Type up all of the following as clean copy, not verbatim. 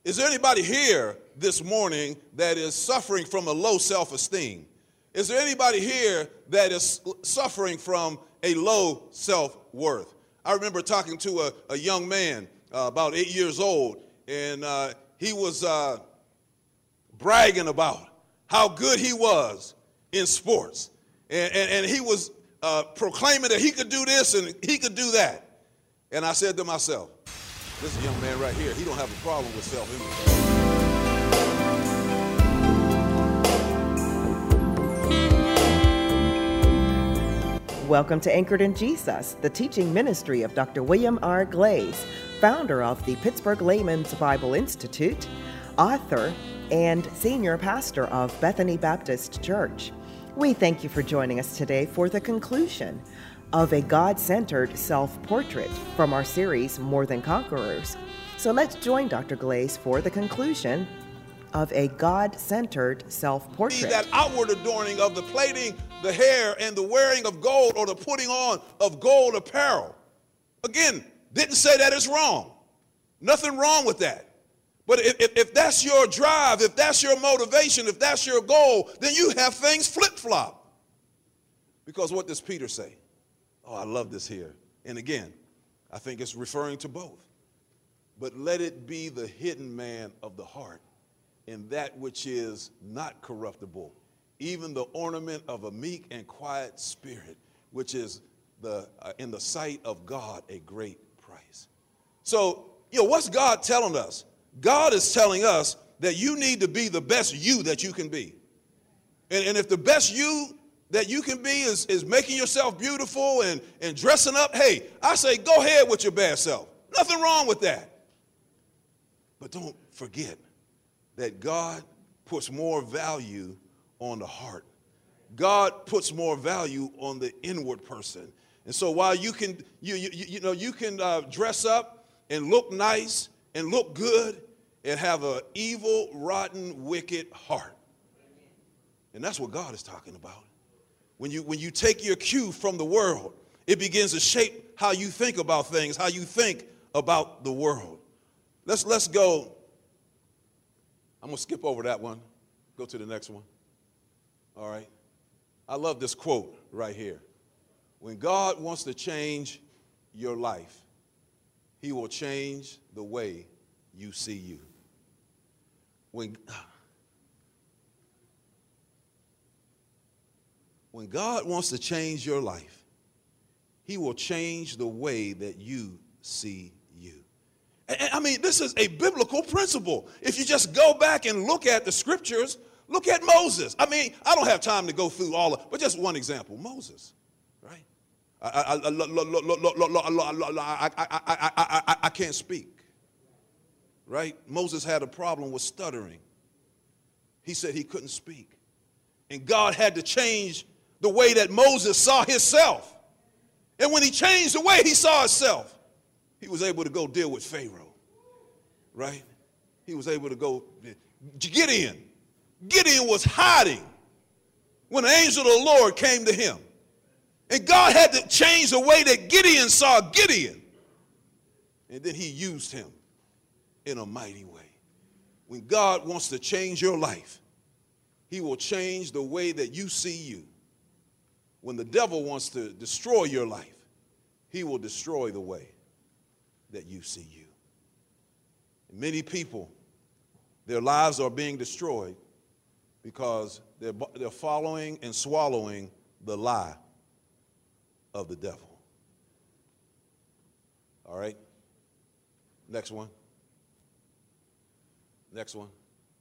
Is there anybody here this morning that is suffering from a low self-esteem? Is there anybody here that is suffering from a low self-worth? I remember talking to a young man about 8 years old, and he was bragging about how good he was in sports. And he was proclaiming that he could do this and he could do that. And I said to myself, this young man right here, he don't have a problem with self-image. Welcome to Anchored in Jesus, the teaching ministry of Dr. William R. Glaze, founder of the Pittsburgh Layman's Bible Institute, author, and senior pastor of Bethany Baptist Church. We thank you for joining us today for the conclusion of a God-centered self-portrait from our series, More Than Conquerors. So let's join Dr. Glaze for the conclusion of a God-centered self-portrait. That outward adorning of the plaiting, the hair, and the wearing of gold, or the putting on of gold apparel. Again, didn't say that is wrong. Nothing wrong with that. But if that's your drive, if that's your motivation, if that's your goal, then you have things flip-flop. Because what does Peter say? Oh, I love this here. And again, I think it's referring to both. But let it be the hidden man of the heart, in that which is not corruptible, even the ornament of a meek and quiet spirit, which is in the sight of God a great price. So, what's God telling us? God is telling us that you need to be the best you that you can be. And if the best you that you can be is making yourself beautiful and dressing up, hey, I say go ahead with your bad self. Nothing wrong with that. But don't forget that God puts more value on the heart. God puts more value on the inward person. And so while you can dress up and look nice and look good and have an evil, rotten, wicked heart. And that's what God is talking about. When you take your cue from the world, it begins to shape how you think about things, how you think about the world. Let's go. I'm going to skip over that one. Go to the next one. All right. I love this quote right here. When God wants to change your life, he will change the way you see you. When God wants to change your life, he will change the way that you see you. I mean, this is a biblical principle. If you just go back and look at the scriptures, look at Moses. I mean, I don't have time to go through all of, but just one example, Moses, right? I can't speak, right? Moses had a problem with stuttering. He said he couldn't speak. And God had to change the way that Moses saw himself. And when he changed the way he saw himself, he was able to go deal with Pharaoh, right? He was able to go. Gideon was hiding when the angel of the Lord came to him. And God had to change the way that Gideon saw Gideon. And then he used him in a mighty way. When God wants to change your life, he will change the way that you see you. When the devil wants to destroy your life, he will destroy the way that you see you. And many people, their lives are being destroyed because they're following and swallowing the lie of the devil. All right? Next one. Next one.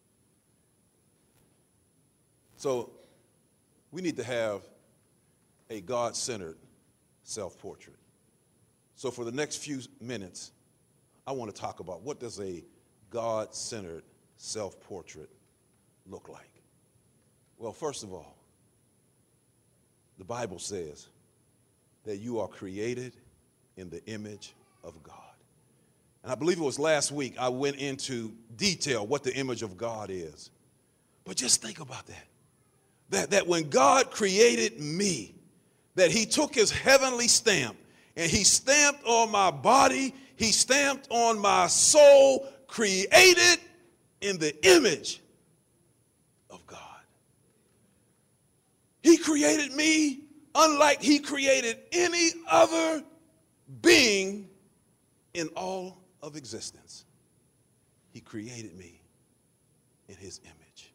So we need to have a God-centered self-portrait. So for the next few minutes, I want to talk about what does a God-centered self-portrait look like? Well, first of all, the Bible says that you are created in the image of God. And I believe it was last week I went into detail what the image of God is. But just think about that. That when God created me, that he took his heavenly stamp and he stamped on my body, he stamped on my soul, created in the image of God. He created me unlike he created any other being in all of existence. He created me in his image.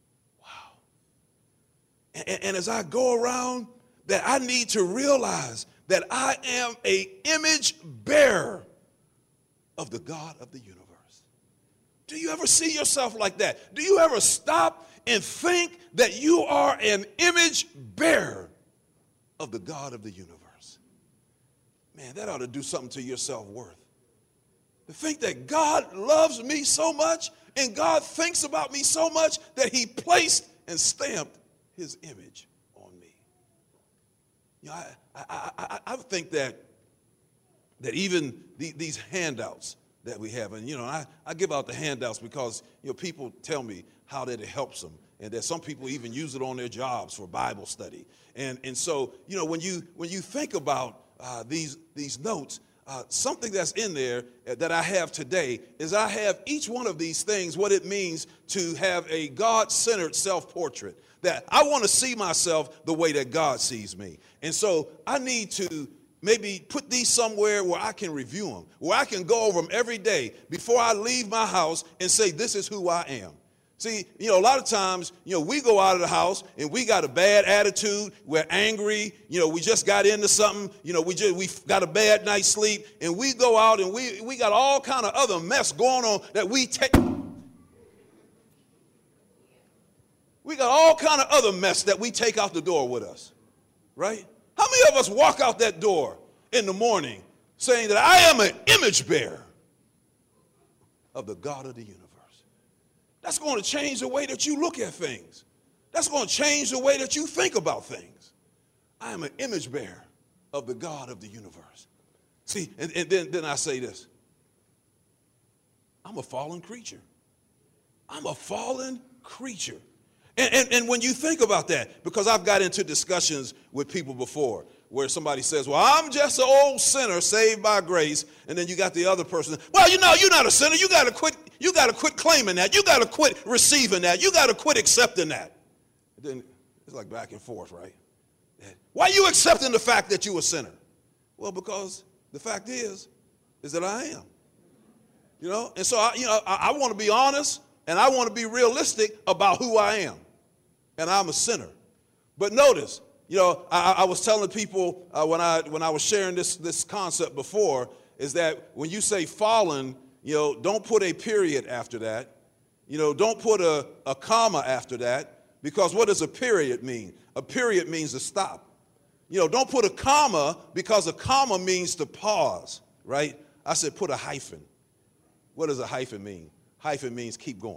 Wow. And as I go around, that I need to realize that I am an image bearer of the God of the universe. Do you ever see yourself like that? Do you ever stop and think that you are an image bearer of the God of the universe? Man, that ought to do something to your self-worth. To think that God loves me so much and God thinks about me so much that he placed and stamped his image on me. You know, I think that even these handouts that we have, and, you know, I give out the handouts because, you know, people tell me how that it helps them, and that some people even use it on their jobs for Bible study. And so, you know, when you think about these notes, something that's in there that I have today is I have each one of these things, what it means to have a God-centered self-portrait, that I want to see myself the way that God sees me. And so I need to maybe put these somewhere where I can review them, where I can go over them every day before I leave my house and say, this is who I am. See, you know, a lot of times, you know, we go out of the house and we got a bad attitude. We're angry. You know, we just got into something. You know, we got a bad night's sleep, and we go out and we got all kind of other mess going on that we take. We got all kind of other mess that we take out the door with us, right? How many of us walk out that door in the morning saying that I am an image bearer of the God of the universe? That's going to change the way that you look at things. That's going to change the way that you think about things. I am an image bearer of the God of the universe. See, and then I say this. I'm a fallen creature. I'm a fallen creature. And when you think about that, because I've got into discussions with people before where somebody says, well, I'm just an old sinner saved by grace. And then you got the other person, well, you know, you're not a sinner. You got to quit claiming that. You got to quit receiving that. You got to quit accepting that. And then it's like back and forth, right? Why are you accepting the fact that you're a sinner? Well, because the fact is that I am. You know, and so I want to be honest and I want to be realistic about who I am. And I'm a sinner. But notice, you know, I was telling people when I was sharing this concept before, is that when you say fallen, you know, don't put a period after that. You know, don't put a comma after that, because what does a period mean? A period means to stop. You know, don't put a comma, because a comma means to pause, right? I said put a hyphen. What does a hyphen mean? Hyphen means keep going.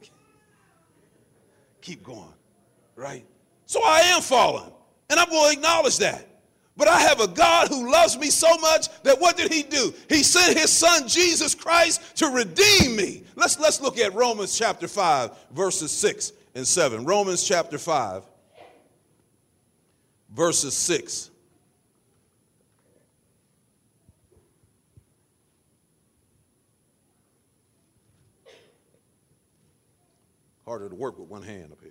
Keep going. Right? So I am fallen, and I'm going to acknowledge that. But I have a God who loves me so much that what did he do? He sent his son, Jesus Christ, to redeem me. Let's look at Romans chapter 5, verses 6 and 7. Romans chapter 5, verses 6. Harder to work with one hand up here.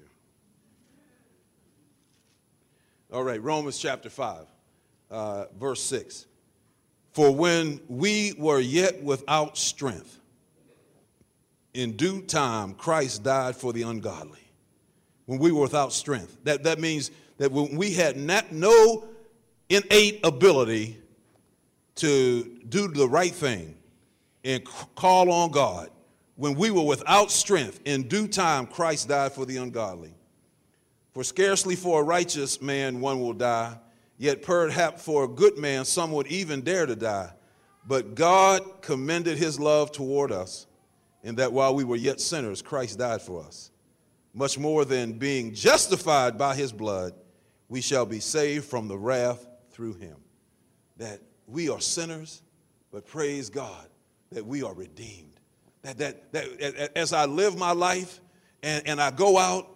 All right, Romans chapter 5, verse 6. For when we were yet without strength, in due time Christ died for the ungodly. When we were without strength. That means that when we had no innate ability to do the right thing and call on God, when we were without strength, in due time Christ died for the ungodly. For scarcely for a righteous man one will die, yet perhaps for a good man some would even dare to die. But God commended his love toward us, in that while we were yet sinners, Christ died for us. Much more than being justified by his blood, we shall be saved from the wrath through him. That we are sinners, but praise God that we are redeemed. That as I live my life and I go out,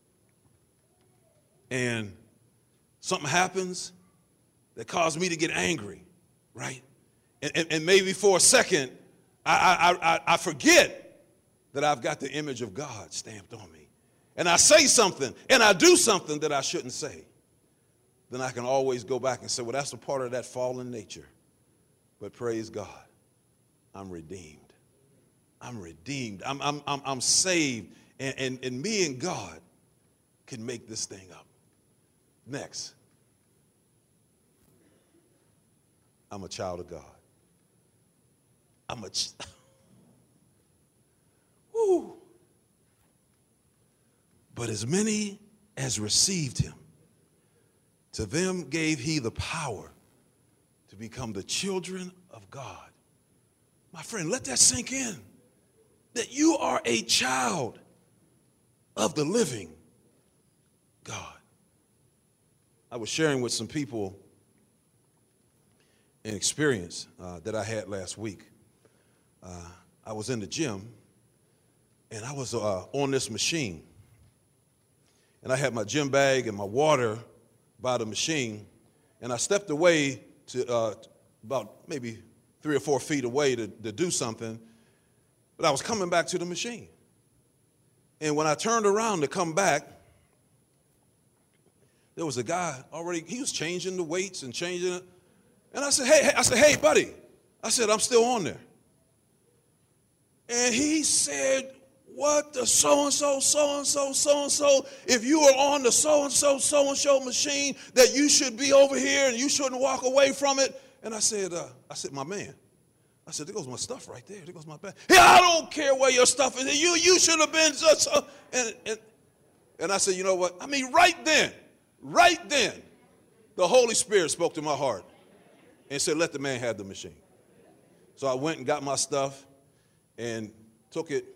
and something happens that caused me to get angry, right? And maybe for a second, I forget that I've got the image of God stamped on me, and I say something and I do something that I shouldn't say, then I can always go back and say, well, that's a part of that fallen nature. But praise God, I'm redeemed. I'm redeemed. I'm saved. And me and God can make this thing up. Next, I'm a child of God. Woo. But as many as received him, to them gave he the power to become the children of God. My friend, let that sink in, that you are a child of the living God. I was sharing with some people an experience that I had last week. I was in the gym, and I was on this machine. And I had my gym bag and my water by the machine, and I stepped away to about maybe 3 or 4 feet away to do something, but I was coming back to the machine. And when I turned around to come back, there was a guy already, he was changing the weights and changing it. And I said, hey, buddy. I said, I'm still on there. And he said, what the so-and-so, if you are on the so-and-so machine, that you should be over here and you shouldn't walk away from it. And I said, my man, I said, there goes my stuff right there. There goes my bag. Yeah, I don't care where your stuff is. You should have been just, and I said, you know what? I mean, right then, the Holy Spirit spoke to my heart and said, let the man have the machine. So I went and got my stuff and took it.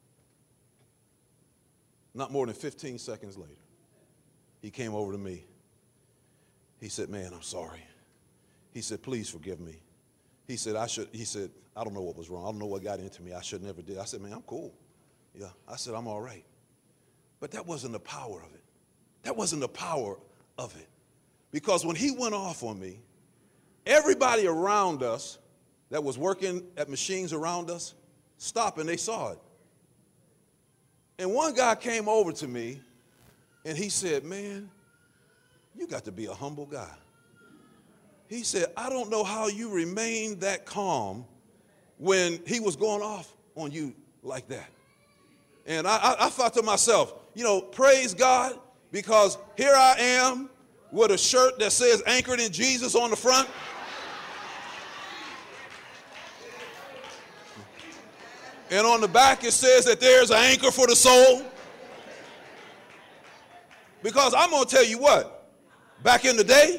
Not more than 15 seconds later, he came over to me. He said, man, I'm sorry. He said, please forgive me. He said, I don't know what was wrong. I don't know what got into me. I should never did. I said, man, I'm cool. Yeah. I said, I'm all right. But that wasn't the power of it. That wasn't the power of it. Because when he went off on me, everybody around us that was working at machines around us stopped and they saw it. And one guy came over to me and he said, man, you got to be a humble guy. He said, I don't know how you remained that calm when he was going off on you like that. And I thought to myself, praise God, because here I am with a shirt that says Anchored in Jesus on the front. And on the back it says that there's an anchor for the soul. Because I'm going to tell you what, back in the day,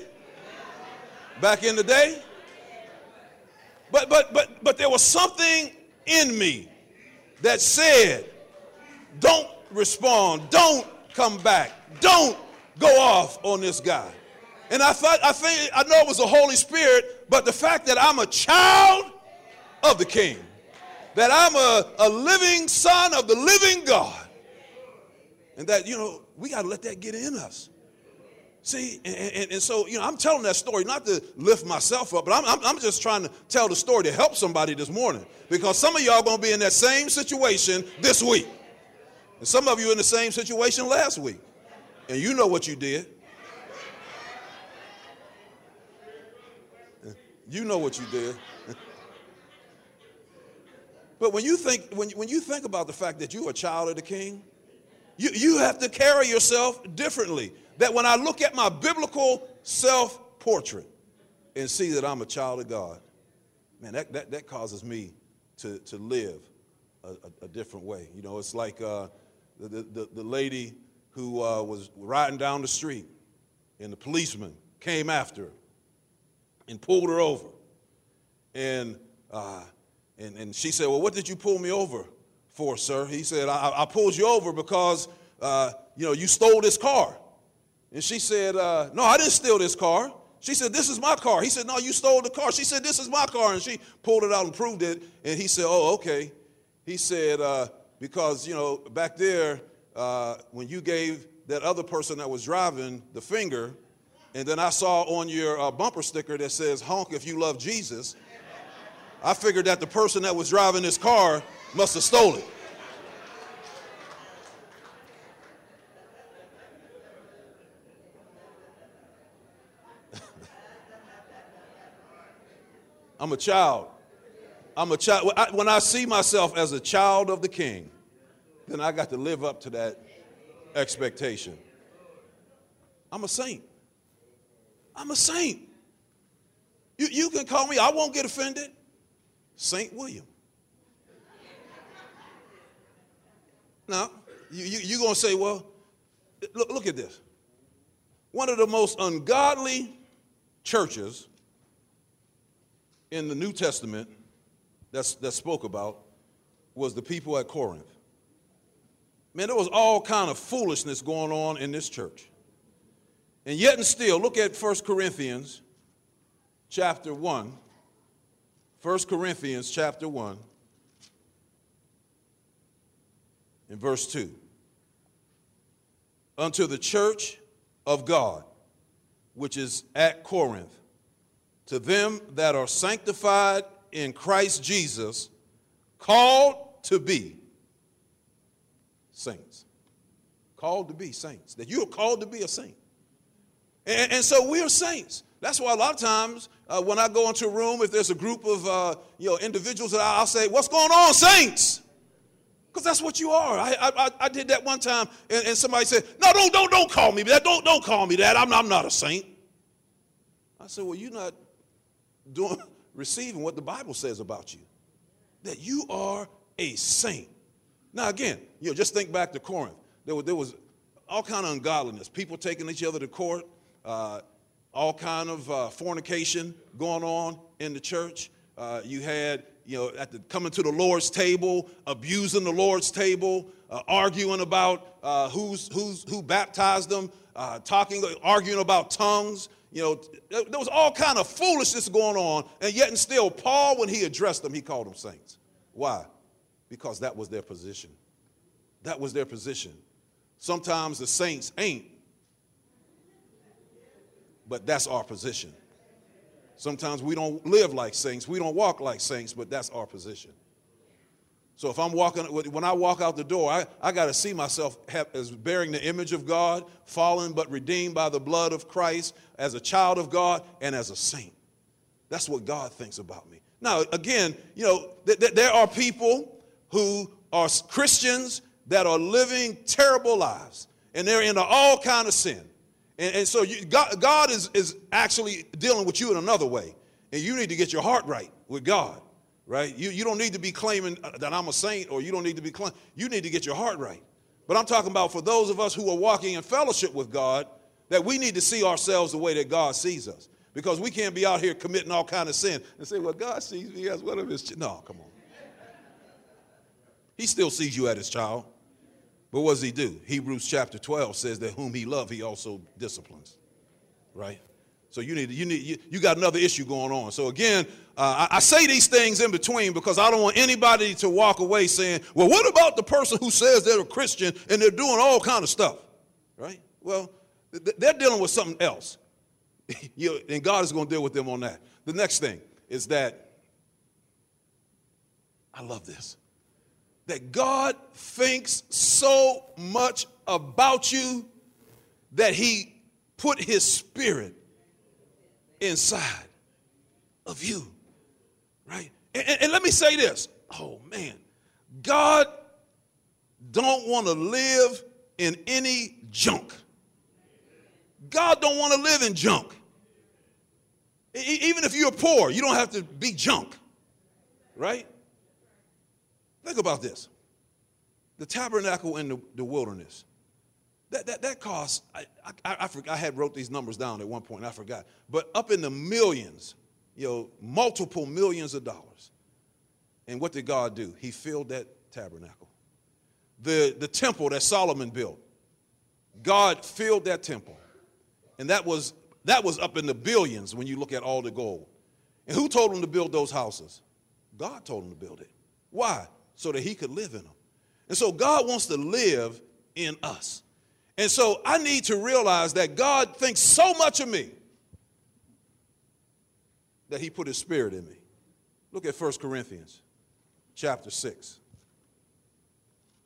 but there was something in me that said, don't respond, don't come back, don't go off on this guy. And I know it was the Holy Spirit, but the fact that I'm a child of the King, that I'm a living son of the living God, and that, we got to let that get in us. See, and so, I'm telling that story not to lift myself up, but I'm just trying to tell the story to help somebody this morning, because some of y'all going to be in that same situation this week. And some of you in the same situation last week. And you know what you did. You know what you did. But when you think about the fact that you're a child of the King, you have to carry yourself differently. That when I look at my biblical self-portrait and see that I'm a child of God, man, that causes me to live a different way. It's like the lady who was riding down the street, and the policeman came after her and pulled her over. And she said, well, what did you pull me over for, sir? He said, I pulled you over because, you stole this car. And she said, no, I didn't steal this car. She said, this is my car. He said, no, you stole the car. She said, this is my car. And she pulled it out and proved it. And he said, oh, okay. He said, because, back there, when you gave that other person that was driving the finger, and then I saw on your bumper sticker that says, honk if you love Jesus, I figured that the person that was driving this car must have stolen it. I'm a child. I'm a child. When I see myself as a child of the King, then I got to live up to that expectation. I'm a saint. I'm a saint. You can call me, I won't get offended. Saint William. Now, you're going to say, well, look at this. One of the most ungodly churches in the New Testament that spoke about was the people at Corinth. Man, there was all kind of foolishness going on in this church. And yet and still, look at 1 Corinthians chapter 1. 1 Corinthians chapter 1 in verse 2. Unto the church of God, which is at Corinth, to them that are sanctified in Christ Jesus, called to be saints. Called to be saints. That you are called to be a saint. And so we are saints. That's why a lot of times when I go into a room, if there's a group of individuals, that I'll say, "What's going on, saints?" Because that's what you are. I did that one time, and somebody said, "No, don't call me that. Don't call me that. I'm not a saint." I said, "Well, you're not receiving what the Bible says about you, that you are a saint." Now again, just think back to Corinth. There was all kind of ungodliness, people taking each other to court, all kind of fornication going on in the church. You had, coming to the Lord's table, abusing the Lord's table, arguing about who baptized them, arguing about tongues. There was all kind of foolishness going on, and yet and still, Paul, when he addressed them, he called them saints. Why? Because that was their position. That was their position. Sometimes the saints ain't, but that's our position. Sometimes we don't live like saints, we don't walk like saints, but that's our position. So if when I walk out the door, I got to see myself as bearing the image of God, fallen but redeemed by the blood of Christ, as a child of God, and as a saint. That's what God thinks about me. Now, again, there are people who are Christians that are living terrible lives, and they're into all kind of sin. And so God is actually dealing with you in another way, and you need to get your heart right with God. Right? You don't need to be claiming that I'm a saint, or you don't need to be claiming. You need to get your heart right. But I'm talking about for those of us who are walking in fellowship with God, that we need to see ourselves the way that God sees us. Because we can't be out here committing all kind of sin and say, well, God sees me as one of his No, come on. He still sees you as his child. But what does he do? Hebrews chapter 12 says that whom he loves, he also disciplines. Right? So you got another issue going on. So again, I say these things in between because I don't want anybody to walk away saying, well, what about the person who says they're a Christian and they're doing all kind of stuff, right? Well, they're dealing with something else, and God is going to deal with them on that. The next thing is that, I love this, that God thinks so much about you that he put his spirit inside of you, right? And let me say this. Oh, man. God don't want to live in any junk. God don't want to live in junk. Even if you're poor, you don't have to be junk, right? Think about this. The tabernacle in the wilderness. That cost, I had wrote these numbers down at one point, and I forgot. But up in the millions, multiple millions of dollars. And what did God do? He filled that tabernacle. The temple that Solomon built, God filled that temple. And that was up in the billions when you look at all the gold. And who told him to build those houses? God told him to build it. Why? So that he could live in them. And so God wants to live in us. And so I need to realize that God thinks so much of me that he put his spirit in me. Look at 1 Corinthians chapter 6.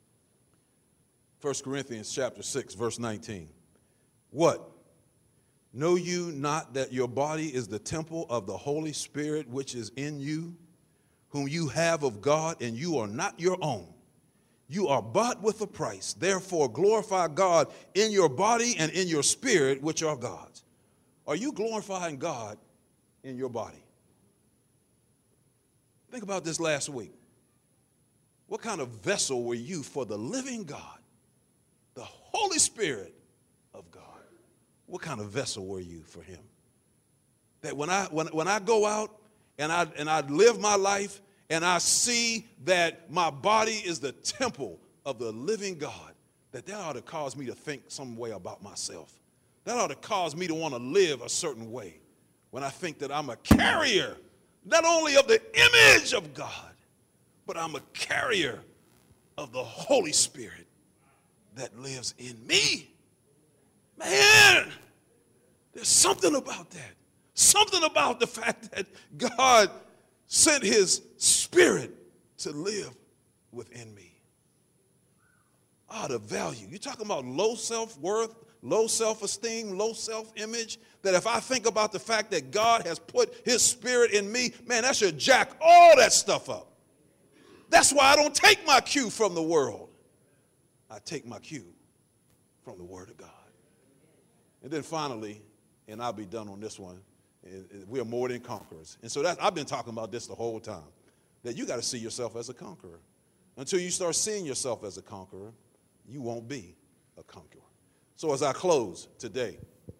1 Corinthians chapter 6, verse 19. What? Know you not that your body is the temple of the Holy Spirit which is in you, whom you have of God, and you are not your own? You are bought with a price. Therefore, glorify God in your body and in your spirit, which are God's. Are you glorifying God in your body? Think about this last week. What kind of vessel were you for the living God, the Holy Spirit of God? What kind of vessel were you for him? That when I go out and I live my life and I see that my body is the temple of the living God, that ought to cause me to think some way about myself. That ought to cause me to want to live a certain way when I think that I'm a carrier, not only of the image of God, but I'm a carrier of the Holy Spirit that lives in me. Man, there's something about that. Something about the fact that God sent his Spirit to live within me. The value. You're talking about low self-worth, low self-esteem, low self-image, that if I think about the fact that God has put his Spirit in me, man, that should jack all that stuff up. That's why I don't take my cue from the world. I take my cue from the Word of God. And then finally, and I'll be done on this one, we are more than conquerors. And so I've been talking about this the whole time, that you got to see yourself as a conqueror. Until you start seeing yourself as a conqueror, you won't be a conqueror. So as I close today,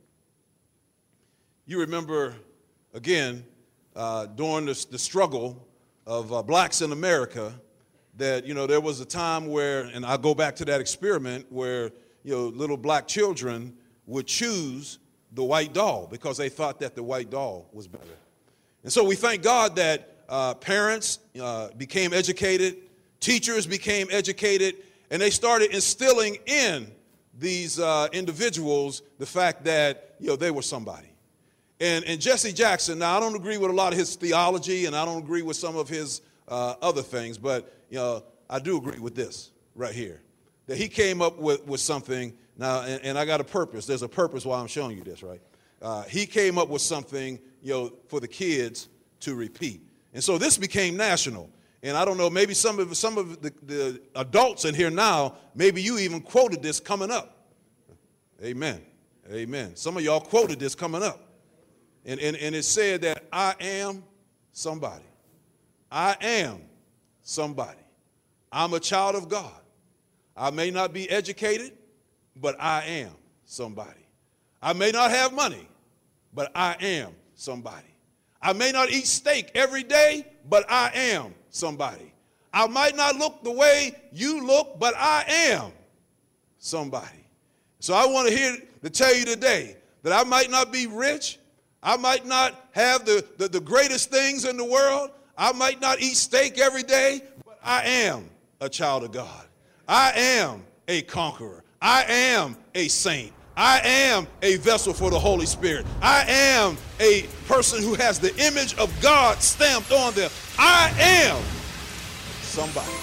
you remember, again, during the struggle of blacks in America, that, there was a time where, and I go back to that experiment where, little black children would choose the white doll because they thought that the white doll was better. And so we thank God that parents became educated, teachers became educated, and they started instilling in these individuals the fact that, they were somebody. And Jesse Jackson, now I don't agree with a lot of his theology and I don't agree with some of his other things, but, I do agree with this right here, that he came up with something. Now, and I got a purpose. There's a purpose why I'm showing you this, right? He came up with something, for the kids to repeat. And so this became national. And I don't know, maybe some of the adults in here now, maybe you even quoted this coming up. Amen. Amen. Some of y'all quoted this coming up. And it said that I am somebody. I am somebody. I'm a child of God. I may not be educated, but I am somebody. I may not have money, but I am somebody. I may not eat steak every day, but I am somebody. I might not look the way you look, but I am somebody. So I want to tell you today that I might not be rich. I might not have the greatest things in the world. I might not eat steak every day, but I am a child of God. I am a conqueror. I am a saint. I am a vessel for the Holy Spirit. I am a person who has the image of God stamped on them. I am somebody.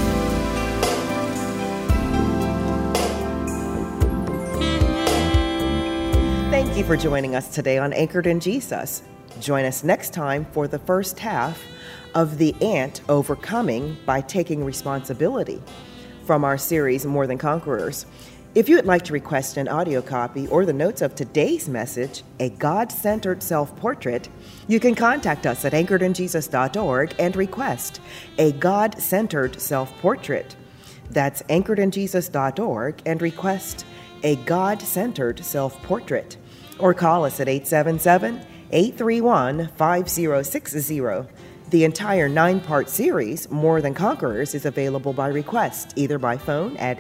Thank you for joining us today on Anchored in Jesus. Join us next time for the first half of The Ant Overcoming by Taking Responsibility from our series More Than Conquerors. If you would like to request an audio copy or the notes of today's message, A God-Centered Self-Portrait, you can contact us at anchoredinjesus.org and request A God-Centered Self-Portrait. That's anchoredinjesus.org and request A God-Centered Self-Portrait. Or call us at 877-831-5060. The entire 9-part series, More Than Conquerors, is available by request, either by phone at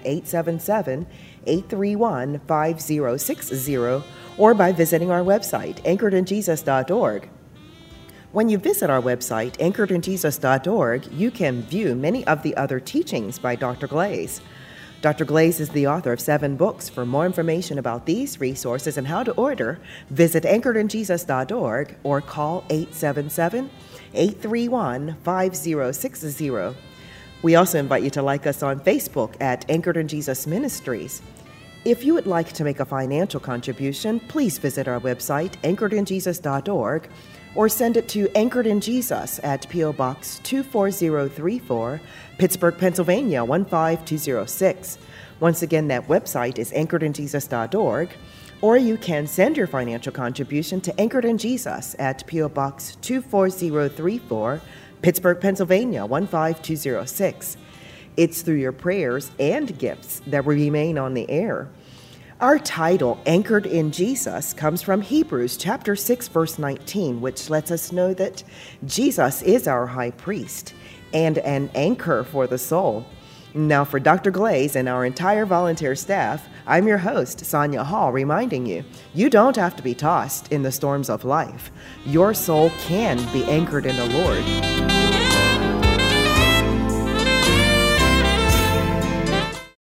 877-831-5060 or by visiting our website, anchoredinjesus.org. When you visit our website, anchoredinjesus.org, you can view many of the other teachings by Dr. Glaze. Dr. Glaze is the author of 7 books. For more information about these resources and how to order, visit anchoredinjesus.org or call 877-831-5060. We also invite you to like us on Facebook at Anchored in Jesus Ministries. If you would like to make a financial contribution, please visit our website, anchoredinjesus.org, or send it to Anchored in Jesus at P.O. Box 24034, Pittsburgh, Pennsylvania 15206. Once again, that website is anchoredinjesus.org, or you can send your financial contribution to Anchored in Jesus at P.O. Box 24034, Pittsburgh, Pennsylvania 15206. It's through your prayers and gifts that we remain on the air. Our title, Anchored in Jesus, comes from Hebrews chapter 6, verse 19, which lets us know that Jesus is our high priest and an anchor for the soul. Now, for Dr. Glaze and our entire volunteer staff, I'm your host, Sonia Hall, reminding you, you don't have to be tossed in the storms of life. Your soul can be anchored in the Lord.